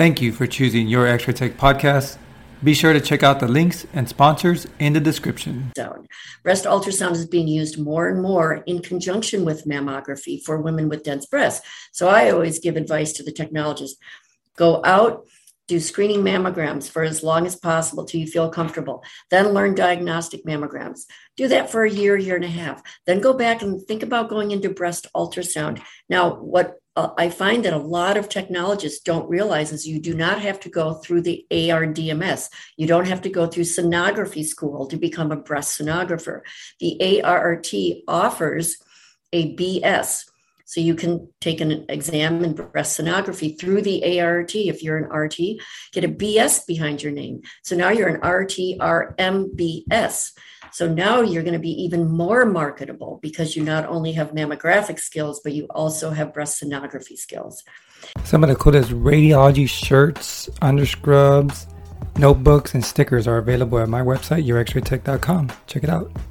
Thank you for choosing Your X-Ray Tech podcast. Be sure to check out the links and sponsors in the description. Breast ultrasound is being used more and more in conjunction with mammography for women with dense breasts. So I always give advice to the technologists. Go out, do screening mammograms for as long as possible till you feel comfortable. Then learn diagnostic mammograms. Do that for a year and a half. Then go back and think about going into breast ultrasound. Now, what I find that a lot of technologists don't realize is you do not have to go through the ARDMS. You don't have to go through sonography school to become a breast sonographer. The ARRT offers a BS. So you can take an exam in breast sonography through the ARRT. If you're an RT, get a BS behind your name. So now you're an RT-RMBS. So now you're going to be even more marketable because you not only have mammographic skills, but you also have breast sonography skills. Some of the coolest radiology shirts, underscrubs, notebooks, and stickers are available at my website, yourxraytech.com. Check it out.